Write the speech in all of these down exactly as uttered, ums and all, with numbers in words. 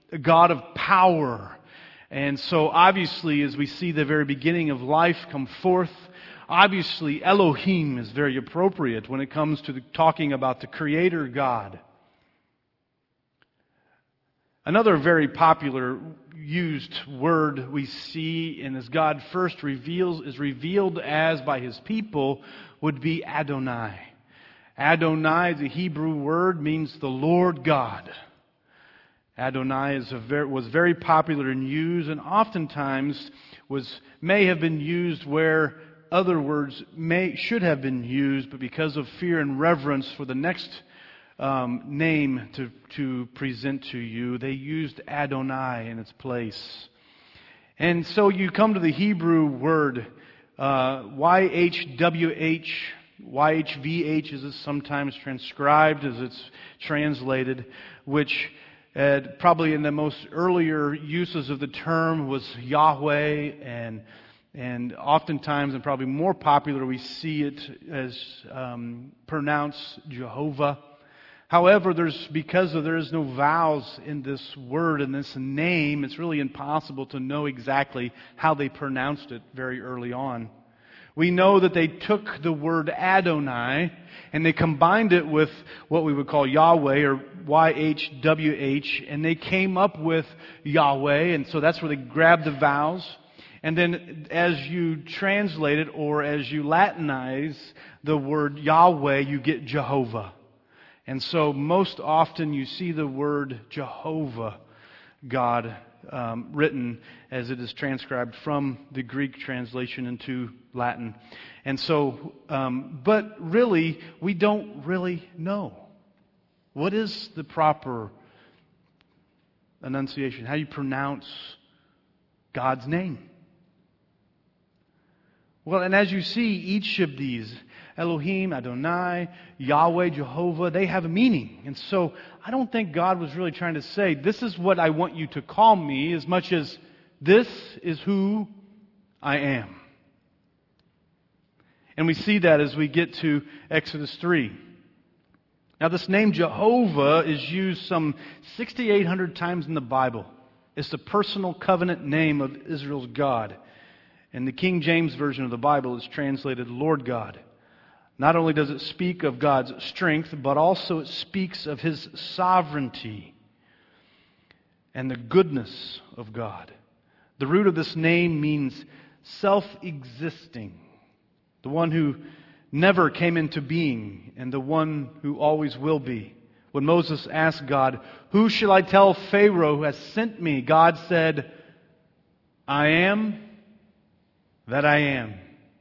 a God of power. And so obviously, as we see the very beginning of life come forth, obviously Elohim is very appropriate when it comes to the, talking about the Creator God. Another very popular used word we see, and as God first reveals, is revealed as by His people, would be Adonai. Adonai, the Hebrew word, means the Lord God. Adonai is a very, was very popular in use, and oftentimes was may have been used where other words may should have been used, but because of fear and reverence for the next um, name to to present to you, they used Adonai in its place. And so you come to the Hebrew word uh, Y H W H. Y H V H is sometimes transcribed as it's translated, which uh, probably in the most earlier uses of the term was Yahweh, and and oftentimes, and probably more popular, we see it as um, pronounced Jehovah. However, there's because of there is no vowels in this word, in this name, it's really impossible to know exactly how they pronounced it very early on. We know that they took the word Adonai and they combined it with what we would call Yahweh, or Y H W H, and they came up with Yahweh, and so that's where they grabbed the vowels. And then as you translate it, or as you Latinize the word Yahweh, you get Jehovah. And so most often you see the word Jehovah, God, um, written as it is transcribed from the Greek translation into Latin. And so, um, but really, we don't really know. What is the proper enunciation? How do you pronounce God's name? Well, and as you see, each of these, Elohim, Adonai, Yahweh, Jehovah, they have a meaning. And so I don't think God was really trying to say, this is what I want you to call me, as much as this is who I am. And we see that as we get to Exodus three. Now this name Jehovah is used some six thousand eight hundred times in the Bible. It's the personal covenant name of Israel's God. And the King James Version of the Bible is translated Lord God. Not only does it speak of God's strength, but also it speaks of His sovereignty and the goodness of God. The root of this name means self-existing, the one who never came into being, and the one who always will be. When Moses asked God, "Who shall I tell Pharaoh who has sent me?" God said, "I am that I am."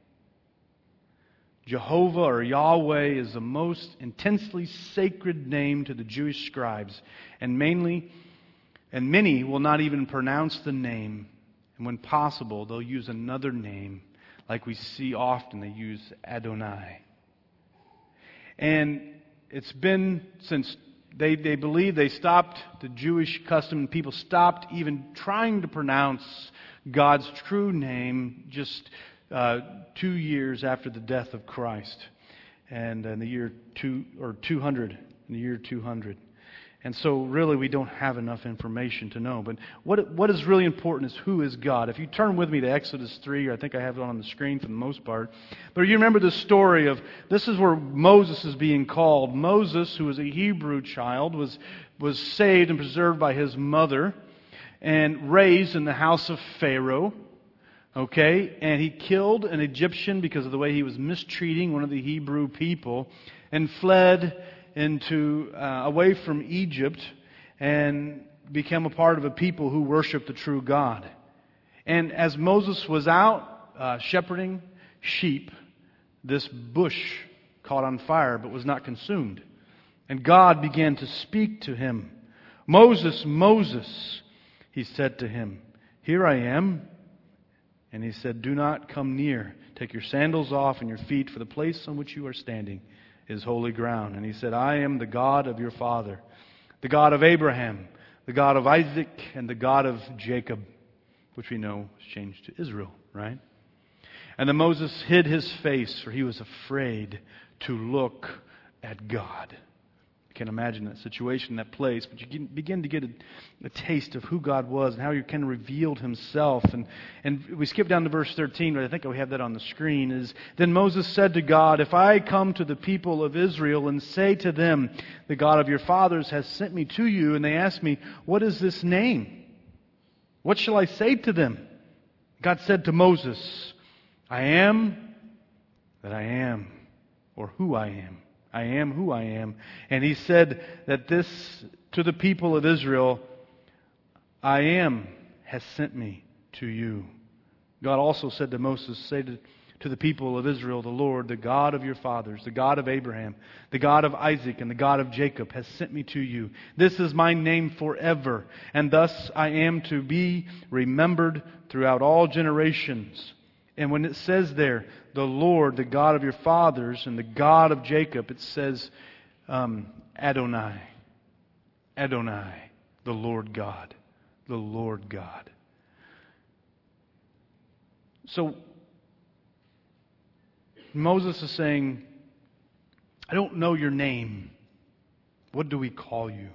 Jehovah or Yahweh is the most intensely sacred name to the Jewish scribes, and mainly, and many will not even pronounce the name, and when possible, they'll use another name, like we see often they use Adonai. And it's been since they, they believe they stopped the Jewish custom, and people stopped even trying to pronounce God's true name just Uh, two years after the death of Christ, and in the year two or two hundred, in the year two hundred, and so really we don't have enough information to know. But what what is really important is who is God. If you turn with me to Exodus three, I think I have it on the screen for the most part. But you remember the story of this is where Moses is being called. Moses, who was a Hebrew child, was was saved and preserved by his mother, and raised in the house of Pharaoh. Okay, and he killed an Egyptian because of the way he was mistreating one of the Hebrew people, and fled into uh, away from Egypt and became a part of a people who worship the true God. And as Moses was out uh, shepherding sheep, this bush caught on fire but was not consumed. And God began to speak to him. "Moses, Moses," He said to him. "Here I am." And He said, "Do not come near. Take your sandals off and your feet, for the place on which you are standing is holy ground." And He said, "I am the God of your father, the God of Abraham, the God of Isaac, and the God of Jacob," which we know is changed to Israel, right? And then Moses hid his face, for he was afraid to look at God. Can't imagine that situation, that place, but you can begin to get a, a taste of who God was and how He kind of revealed Himself. And, and we skip down to verse thirteen, but I think we have that on the screen. Is then Moses said to God, "If I come to the people of Israel and say to them, 'The God of your fathers has sent me to you,' and they ask me, 'What is this name?' What shall I say to them?" God said to Moses, "I am that I am," or who I am. I am who I am. And He said that this to the people of Israel, "I am has sent me to you." God also said to Moses, "Say to, to the people of Israel, 'The Lord, the God of your fathers, the God of Abraham, the God of Isaac, and the God of Jacob has sent me to you. This is my name forever, and thus I am to be remembered throughout all generations.'" And when it says there, "the Lord, the God of your fathers, and the God of Jacob," it says um, Adonai. Adonai, the Lord God. The Lord God. So, Moses is saying, "I don't know your name. What do we call you?"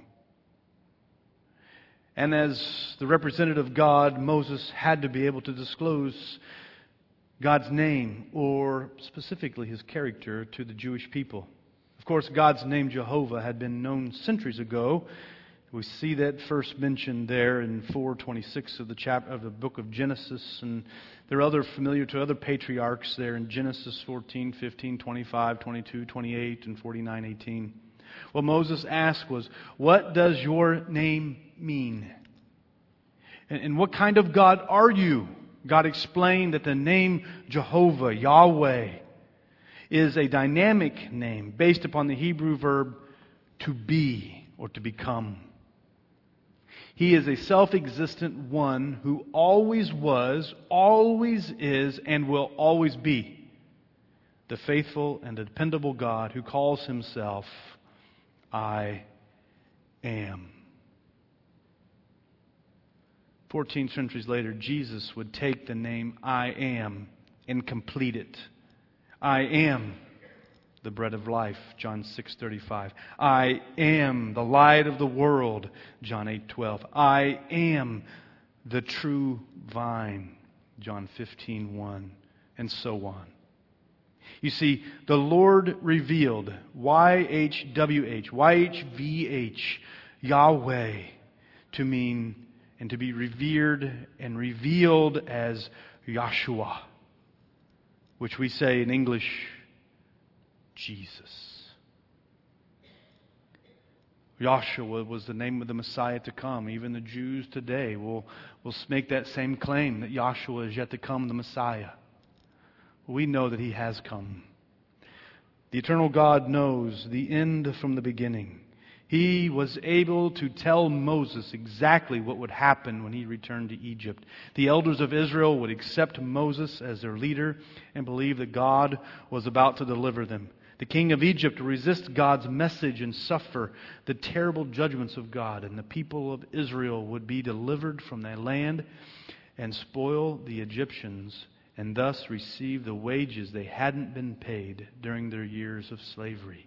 And as the representative of God, Moses had to be able to disclose God's name, or specifically His character, to the Jewish people. Of course, God's name, Jehovah, had been known centuries ago. We see that first mentioned there in four twenty-six of the chapter of the book of Genesis, and there are other familiar to other patriarchs there in Genesis fourteen, fifteen, twenty-five, twenty-two, twenty-eight, and forty-nine, eighteen. What Moses asked was, "What does your name mean? And, and what kind of God are you?" God explained that the name Jehovah, Yahweh, is a dynamic name based upon the Hebrew verb to be or to become. He is a self-existent one who always was, always is, and will always be the faithful and dependable God who calls Himself I am. Fourteen centuries later, Jesus would take the name I am and complete it. I am the bread of life, John six thirty-five. I am the light of the world, John eight twelve. I am the true vine, John fifteen one, and so on. You see, the Lord revealed, Y H W H, Y H V H, Yahweh, to mean and to be revered and revealed as Yahshua, which we say in English, Jesus. Yahshua was the name of the Messiah to come. Even the Jews today will, will make that same claim that Yahshua is yet to come, the Messiah. We know that He has come. The eternal God knows the end from the beginning. He was able to tell Moses exactly what would happen when he returned to Egypt. The elders of Israel would accept Moses as their leader and believe that God was about to deliver them. The king of Egypt would resist God's message and suffer the terrible judgments of God. And the people of Israel would be delivered from their land and spoil the Egyptians, and thus receive the wages they hadn't been paid during their years of slavery.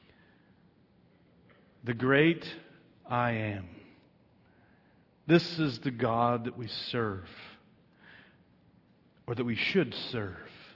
The great I am. This is the God that we serve, or that we should serve.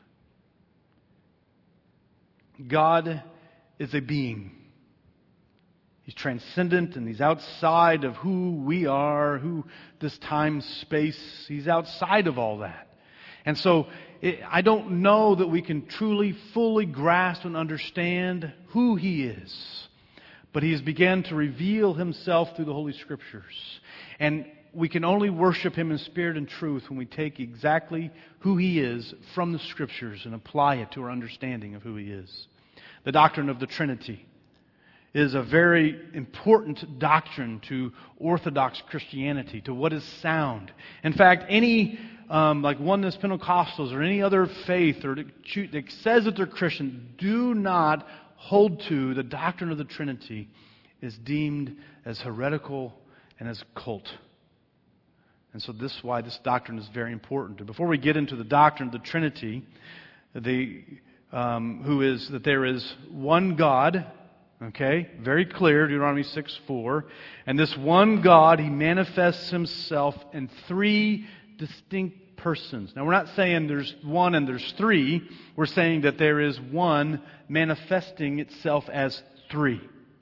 God is a being. He's transcendent and He's outside of who we are, who this time, space. He's outside of all that. And so it, I don't know that we can truly, fully grasp and understand who He is. But He has begun to reveal Himself through the Holy Scriptures. And we can only worship Him in spirit and truth when we take exactly who He is from the Scriptures and apply it to our understanding of who He is. The doctrine of the Trinity is a very important doctrine to Orthodox Christianity, to what is sound. In fact, any um, like Oneness Pentecostals or any other faith or that says that they're Christian do not hold to the doctrine of the Trinity is deemed as heretical and as cult. And so this is why this doctrine is very important. And before we get into the doctrine of the Trinity, the um, who is that there is one God, Okay? Very clear, Deuteronomy six four. And this one God, He manifests Himself in three distinct persons. Now we're not saying there's one and there's three. We're saying that there is one manifesting itself as three.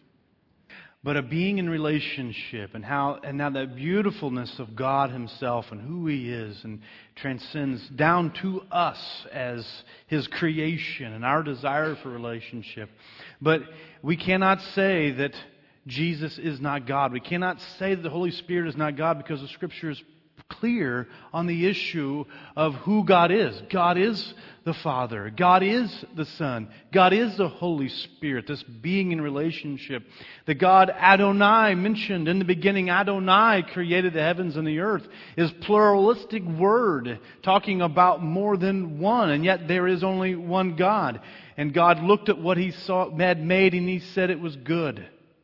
But a being in relationship, and how and now the beautifulness of God Himself and who He is, and transcends down to us as His creation and our desire for relationship. But we cannot say that Jesus is not God. We cannot say that the Holy Spirit is not God, because the Scripture is clear on the issue of who God is. God is the Father. God is the Son. God is the Holy Spirit, this being in relationship. The God Adonai mentioned in the beginning, Adonai created the heavens and the earth, is pluralistic word talking about more than one, and yet there is only one God. And God looked at what He saw had made, and He said it was good.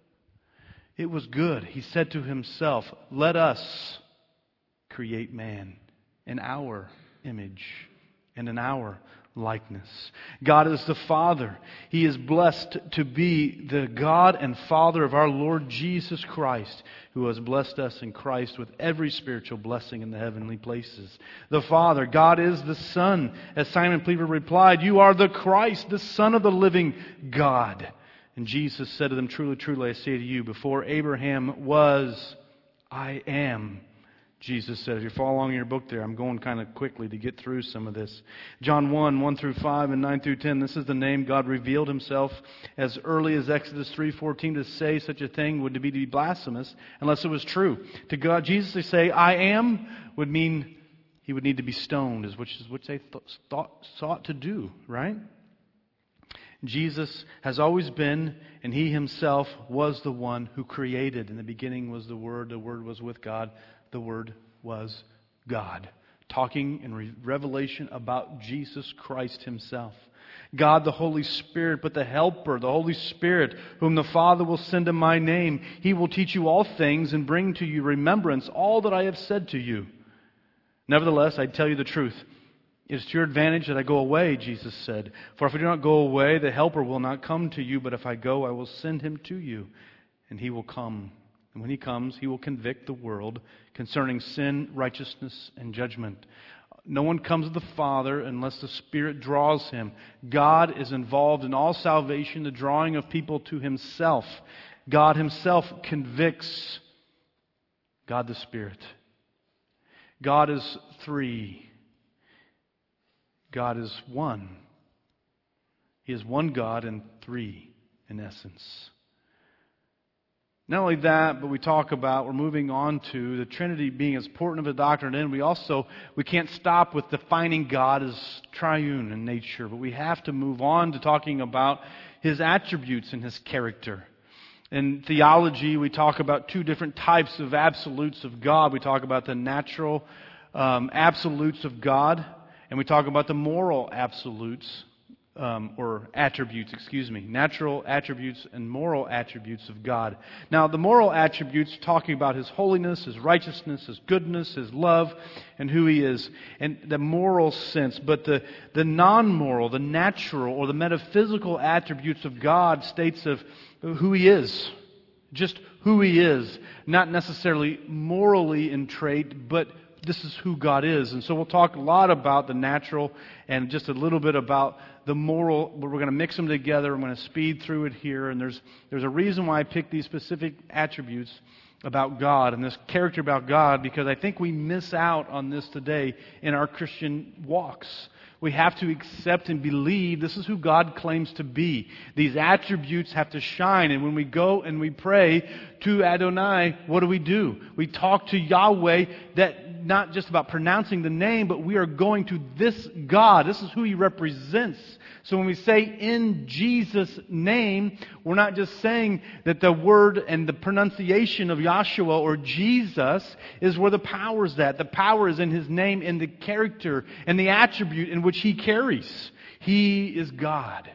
It was good. He said to Himself, "Let us create man in our image and in our likeness." God is the Father. He is blessed to be the God and Father of our Lord Jesus Christ, who has blessed us in Christ with every spiritual blessing in the heavenly places. The Father. God is the Son. As Simon Peter replied, "You are the Christ, the Son of the living God." And Jesus said to them, "Truly, truly, I say to you, before Abraham was, I am." Jesus said. If you follow along in your book there, I'm going kind of quickly to get through some of this. John one, one through five and nine through ten. This is the name God revealed Himself as early as Exodus three fourteen. To say such a thing would be to be blasphemous unless it was true. To God, Jesus to say, "I am," would mean He would need to be stoned, which is what they thought, sought to do, right? Jesus has always been, and He Himself was the one who created. In the beginning was the Word. The Word was with God. The Word was God. Talking in re- revelation about Jesus Christ Himself. God the Holy Spirit, but the Helper, the Holy Spirit, whom the Father will send in My name. He will teach you all things and bring to you remembrance all that I have said to you. Nevertheless, I tell you the truth. It is to your advantage that I go away, Jesus said. For if I do not go away, the Helper will not come to you. But if I go, I will send Him to you. And He will come. And when He comes, He will convict the world concerning sin, righteousness, and judgment. No one comes to the Father unless the Spirit draws him. God is involved in all salvation, the drawing of people to Himself. God Himself convicts. God the Spirit. God is three. God is one. He is one God and three in essence. Not only that, but we talk about, we're moving on to the Trinity being as important of a doctrine, and we also, we can't stop with defining God as triune in nature, but we have to move on to talking about His attributes and His character. In theology, we talk about two different types of absolutes of God. We talk about the natural um, absolutes of God, and we talk about the moral absolutes, um, or attributes, excuse me, natural attributes and moral attributes of God. Now, the moral attributes talking about His holiness, His righteousness, His goodness, His love, and who He is, and the moral sense. But the, the non-moral, the natural, or the metaphysical attributes of God states of who He is. Just who He is. Not necessarily morally in trait, but this is who God is. And so we'll talk a lot about the natural and just a little bit about the moral, but we're going to mix them together. I'm going to speed through it here. And there's there's a reason why I picked these specific attributes about God and this character about God, because I think we miss out on this today in our Christian walks. We have to accept and believe this is who God claims to be. These attributes have to shine. And when we go and we pray to Adonai, what do we do? We talk to Yahweh, that not just about pronouncing the name, but we are going to this God. This is who He represents. So when we say in Jesus' name, we're not just saying that the word and the pronunciation of Yahshua or Jesus is where the power is at. The power is in His name, in the character and the attribute in which He carries. He is God.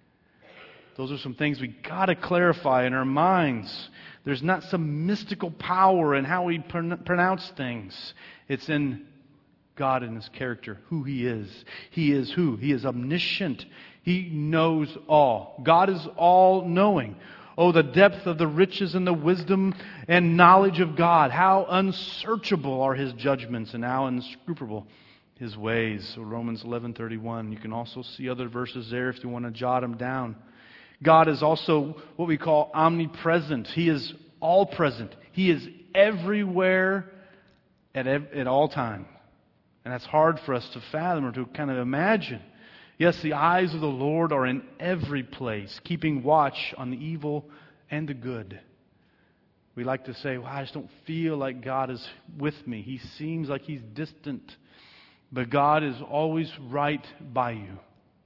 Those are some things we got to clarify in our minds. There's not some mystical power in how we pronounce things. It's in God and His character, who He is. He is who? He is omniscient. He knows all. God is all-knowing. Oh, the depth of the riches and the wisdom and knowledge of God. How unsearchable are His judgments and how unscrupulous His ways. So Romans eleven thirty-one. You can also see other verses there if you want to jot them down. God is also what we call omnipresent. He is all present. He is everywhere at, ev- at all times. And that's hard for us to fathom or to kind of imagine. Yes, the eyes of the Lord are in every place, keeping watch on the evil and the good. We like to say, well, I just don't feel like God is with me. He seems like He's distant. But God is always right by you.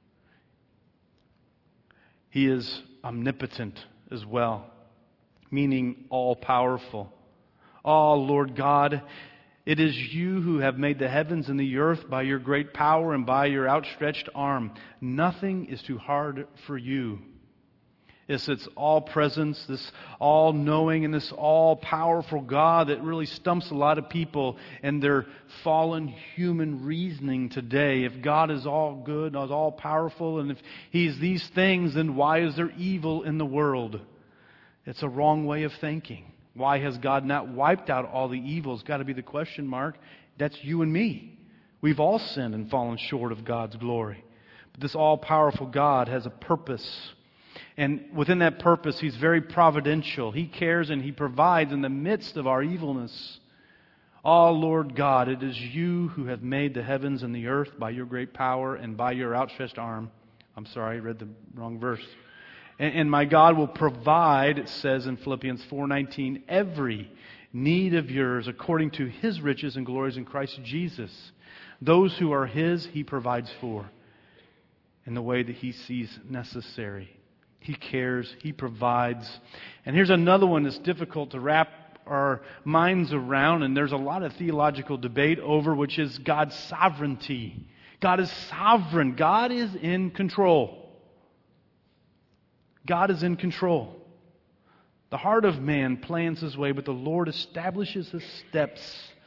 He is omnipotent as well, meaning all-powerful. Oh, Lord God, it is You who have made the heavens and the earth by Your great power and by Your outstretched arm. Nothing is too hard for You. It's this all-presence, this all-knowing, and this all-powerful God that really stumps a lot of people in their fallen human reasoning today. If God is all good, is all-powerful, and if He's these things, then why is there evil in the world? It's a wrong way of thinking. Why has God not wiped out all the evil? It's got to be the question mark. That's you and me. We've all sinned and fallen short of God's glory. But this all-powerful God has a purpose. And within that purpose, He's very providential. He cares and He provides in the midst of our evilness. Oh, Lord God, it is You who have made the heavens and the earth by Your great power and by Your outstretched arm. I'm sorry, I read the wrong verse. And, and my God will provide, it says in Philippians four nineteen, every need of yours according to His riches and glories in Christ Jesus. Those who are His, He provides for in the way that He sees necessary. He cares. He provides. And here's another one that's difficult to wrap our minds around, and there's a lot of theological debate over, which is God's sovereignty. God is sovereign. God is in control. God is in control. The heart of man plans his way, but the Lord establishes his steps.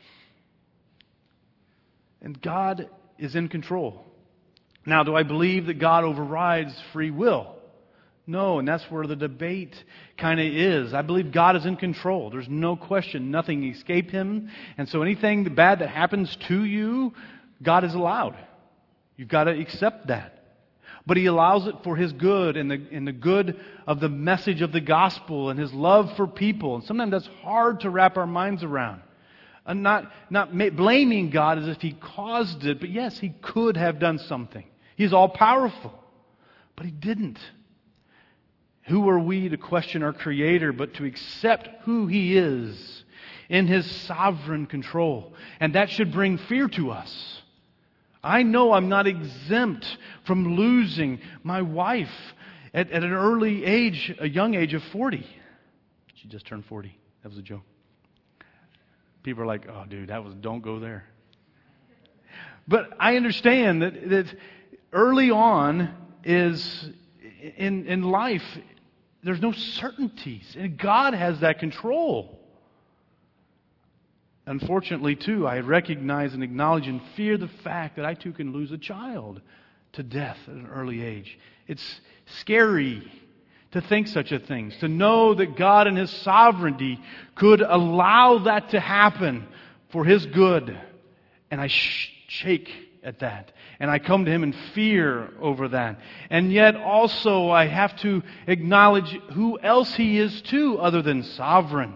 And God is in control. Now, do I believe that God overrides free will? No, and that's where the debate kind of is. I believe God is in control. There's no question. Nothing escaped Him. And so anything bad that happens to you, God is allowed. You've got to accept that. But He allows it for His good and the, and the good of the message of the gospel and His love for people. And sometimes that's hard to wrap our minds around. And not, not blaming God as if He caused it, but yes, He could have done something. He's all-powerful. But He didn't. Who are we to question our Creator but to accept who He is in His sovereign control? And that should bring fear to us. I know I'm not exempt from losing my wife at, at an early age, a young age of forty. She just turned forty. That was a joke. People are like, oh dude, that was, don't go there. But I understand that, that early on is, in, in life, there's no certainties. And God has that control. Unfortunately, too, I recognize and acknowledge and fear the fact that I too can lose a child to death at an early age. It's scary to think such a thing. To know that God in His sovereignty could allow that to happen for His good. And I sh- shake at that. And I come to Him in fear over that. And yet also I have to acknowledge who else He is too other than sovereign.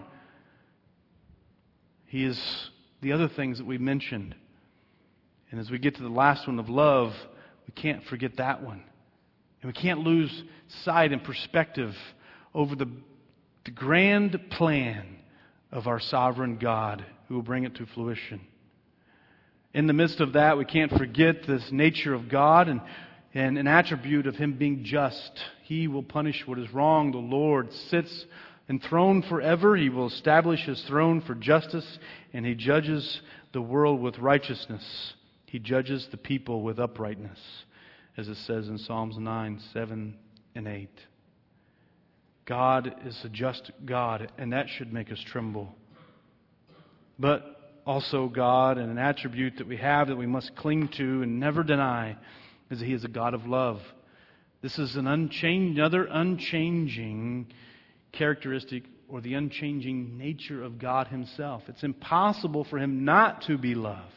He is the other things that we mentioned. And as we get to the last one of love, we can't forget that one. And we can't lose sight and perspective over the, the grand plan of our sovereign God who will bring it to fruition. In the midst of that, we can't forget this nature of God and, and an attribute of Him being just. He will punish what is wrong. The Lord sits enthroned forever. He will establish His throne for justice, and He judges the world with righteousness. He judges the people with uprightness, as it says in Psalms nine, seven, and eight. God is a just God, and that should make us tremble. But also God, and an attribute that we have that we must cling to and never deny, is that He is a God of love. This is an unchanged, another unchanging characteristic or the unchanging nature of God Himself. It's impossible for Him not to be love.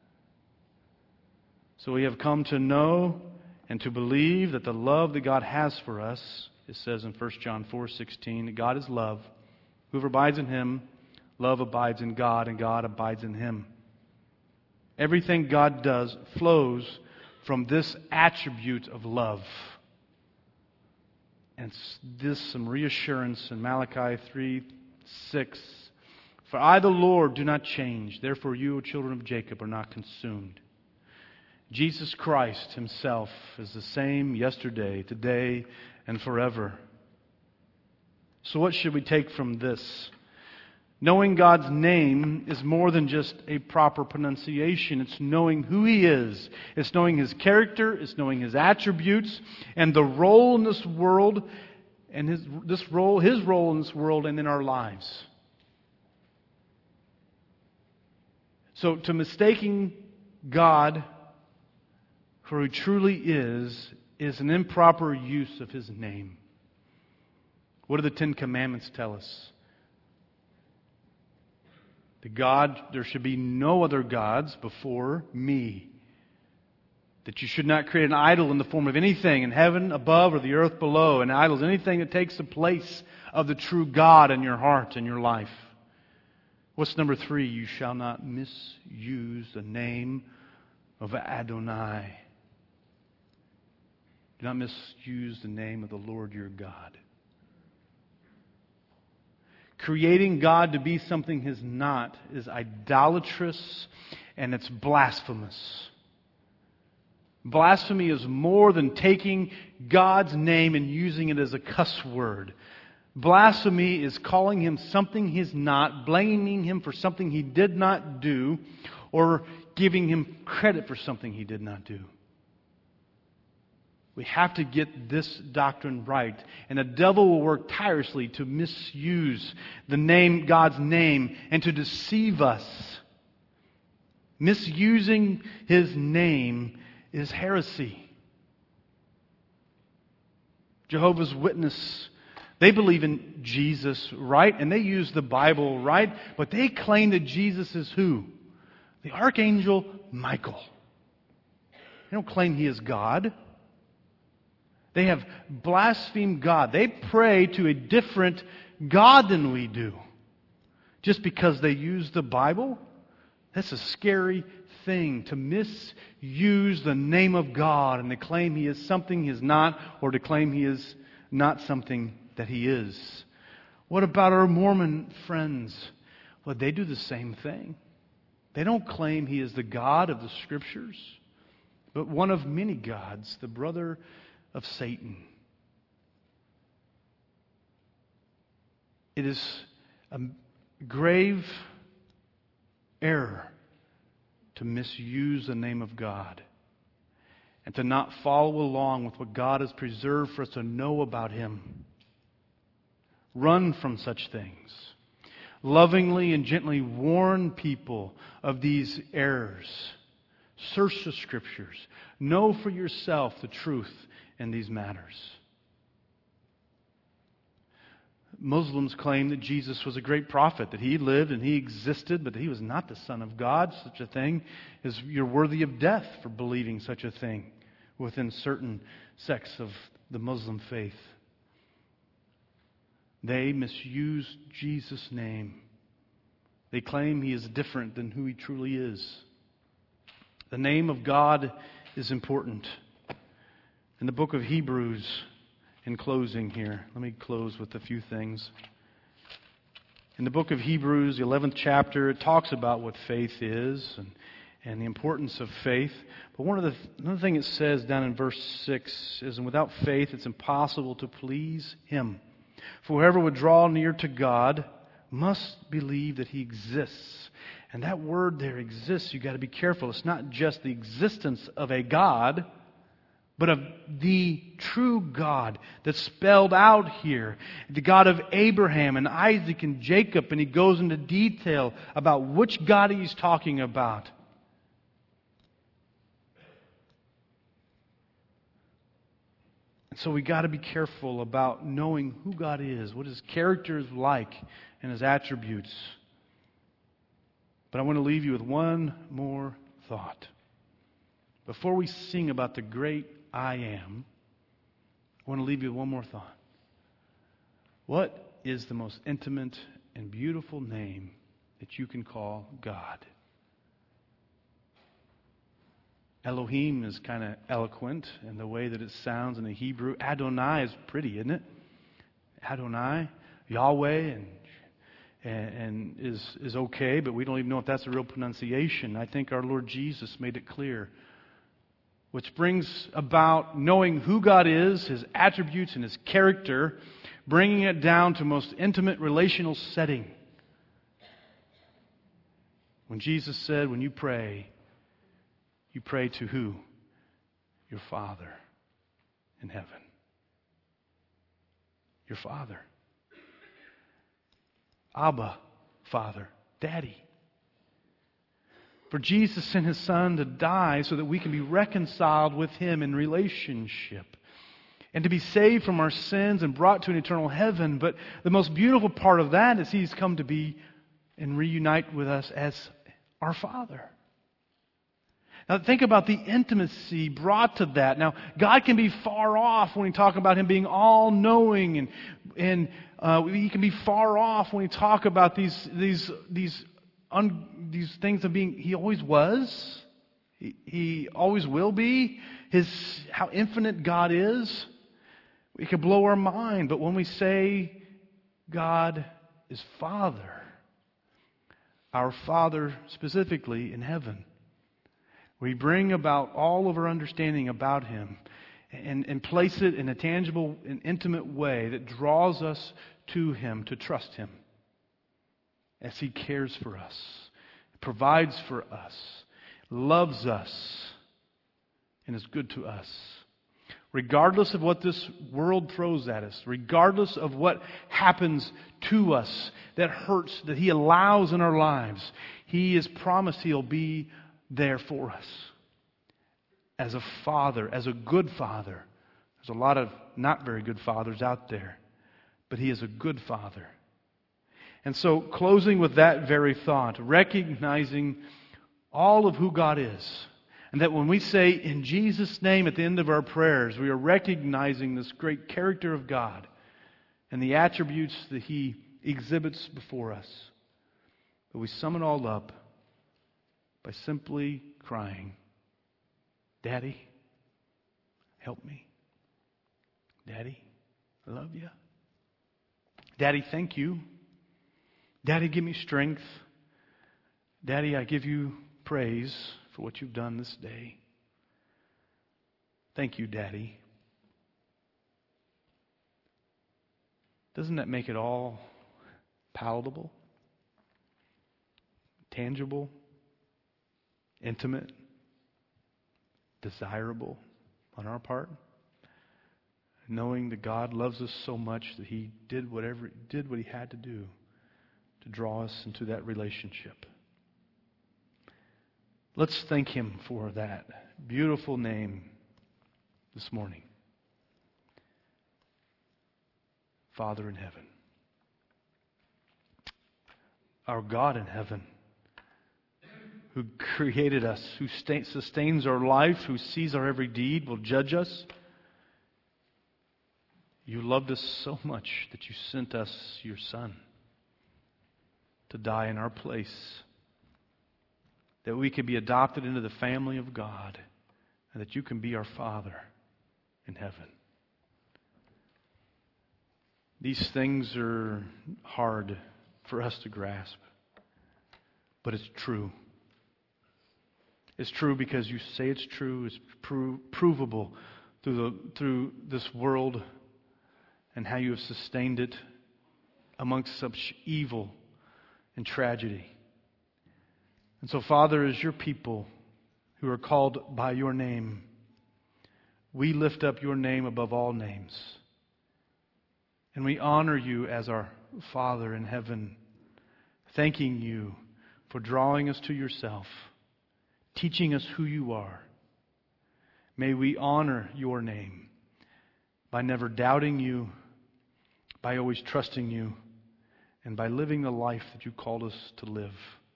So we have come to know and to believe that the love that God has for us, it says in First John four sixteen, that God is love. Whoever abides in Him, love abides in God, and God abides in him. Everything God does flows from this attribute of love. And this some reassurance in Malachi three six. For I, the Lord, do not change. Therefore you, O children of Jacob, are not consumed. Jesus Christ Himself is the same yesterday, today, and forever. So what should we take from this? Knowing God's name is more than just a proper pronunciation. It's knowing who He is. It's knowing His character. It's knowing His attributes and the role in this world and His this role, His role in this world and in our lives. So to mistaking God for who He truly is is an improper use of His name. What do the Ten Commandments tell us? That God, there should be no other gods before me. That you should not create an idol in the form of anything in heaven above or the earth below. An idol is anything that takes the place of the true God in your heart and your life. What's number three? You shall not misuse the name of Adonai. Do not misuse the name of the Lord your God. Creating God to be something He's not is idolatrous and it's blasphemous. Blasphemy is more than taking God's name and using it as a cuss word. Blasphemy is calling Him something He's not, blaming Him for something He did not do, or giving Him credit for something He did not do. We have to get this doctrine right. And the devil will work tirelessly to misuse the name, God's name, and to deceive us. Misusing His name is heresy. Jehovah's Witness, they believe in Jesus, right? And they use the Bible, right? But they claim that Jesus is who? The Archangel Michael. They don't claim He is God. They have blasphemed God. They pray to a different God than we do. Just because they use the Bible? That's a scary thing, to misuse the name of God and to claim He is something He is not, or to claim He is not something that He is. What about our Mormon friends? Well, they do the same thing. They don't claim He is the God of the Scriptures, but one of many gods, the brother of Satan. It is a grave error to misuse the name of God and to not follow along with what God has preserved for us to know about Him. Run from such things. Lovingly and gently warn people of these errors. Search the Scriptures. Know for yourself the truth in these matters. Muslims claim that Jesus was a great prophet, that He lived and He existed, but that He was not the Son of God. Such a thing is, you're worthy of death for believing such a thing within certain sects of the Muslim faith. They misuse Jesus' name. They claim He is different than who He truly is. The name of God is important. In the book of Hebrews, in closing here, let me close with a few things. In the book of Hebrews, the eleventh chapter, it talks about what faith is and, and the importance of faith. But one of the another thing it says down in verse six is, and without faith it's impossible to please Him. For whoever would draw near to God must believe that He exists. And that word there, exists, you've got to be careful. It's not just the existence of a God, but of the true God that's spelled out here. The God of Abraham and Isaac and Jacob. And he goes into detail about which God he's talking about. So we got to be careful about knowing who God is, what His character is like, and His attributes. But I want to leave you with one more thought. Before we sing about the great I Am, I want to leave you with one more thought. What is the most intimate and beautiful name that you can call God? Elohim is kind of eloquent in the way that it sounds in the Hebrew. Adonai is pretty, isn't it? Adonai, Yahweh, and and, and is is okay, but we don't even know if that's a real pronunciation. I think our Lord Jesus made it clear. Which brings about knowing who God is, His attributes, and His character, bringing it down to most intimate relational setting. When Jesus said, when you pray, you pray to who? Your Father in heaven. Your Father. Abba, Father, Daddy. For Jesus sent His Son to die so that we can be reconciled with Him in relationship. And to be saved from our sins and brought to an eternal heaven. But the most beautiful part of that is He's come to be and reunite with us as our Father. Now think about the intimacy brought to that. Now, God can be far off when we talk about Him being all-knowing, and and uh, He can be far off when we talk about these these these un, these things of being. He always was. He, he always will be. His how infinite God is. It can blow our mind. But when we say God is Father, our Father specifically in heaven, we bring about all of our understanding about Him and, and place it in a tangible and intimate way that draws us to Him to trust Him as He cares for us, provides for us, loves us, and is good to us. Regardless of what this world throws at us, regardless of what happens to us that hurts, that He allows in our lives, He has promised He'll be there for us. As a father, as a good father. There's a lot of not very good fathers out there, but He is a good Father. And so, closing with that very thought, recognizing all of who God is, and that when we say in Jesus' name at the end of our prayers, we are recognizing this great character of God and the attributes that He exhibits before us. But we sum it all up by simply crying, Daddy, help me. Daddy, I love you. Daddy, thank you. Daddy, give me strength. Daddy, I give you praise for what you've done this day. Thank you, Daddy. Doesn't that make it all palatable, tangible, intimate, desirable on our part? Knowing that God loves us so much that He did whatever did what He had to do to draw us into that relationship. Let's thank Him for that beautiful name this morning. Father in heaven. Our God in heaven, who created us, who sustains our life, who sees our every deed, will judge us. You loved us so much that you sent us your Son to die in our place, that we could be adopted into the family of God, and that you can be our Father in heaven. These things are hard for us to grasp, but it's true. It's true because you say it's true. It's pro- provable through the through this world and how you have sustained it amongst such evil and tragedy. And so, Father, as your people who are called by your name, we lift up your name above all names. And we honor you as our Father in heaven, thanking you for drawing us to yourself, teaching us who you are. May we honor your name by never doubting you, by always trusting you, and by living the life that you called us to live.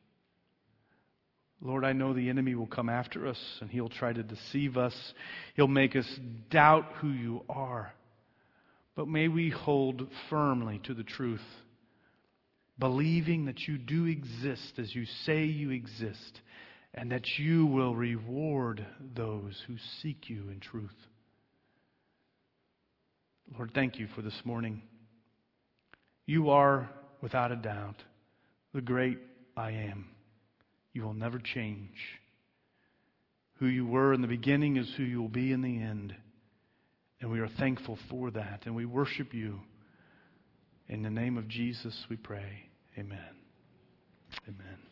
Lord, I know the enemy will come after us, and he'll try to deceive us. He'll make us doubt who you are. But may we hold firmly to the truth, believing that you do exist as you say you exist, and that you will reward those who seek you in truth. Lord, thank you for this morning. You are, without a doubt, the great I am. You will never change. Who you were in the beginning is who you will be in the end. And we are thankful for that. And we worship you. In the name of Jesus we pray. Amen. Amen.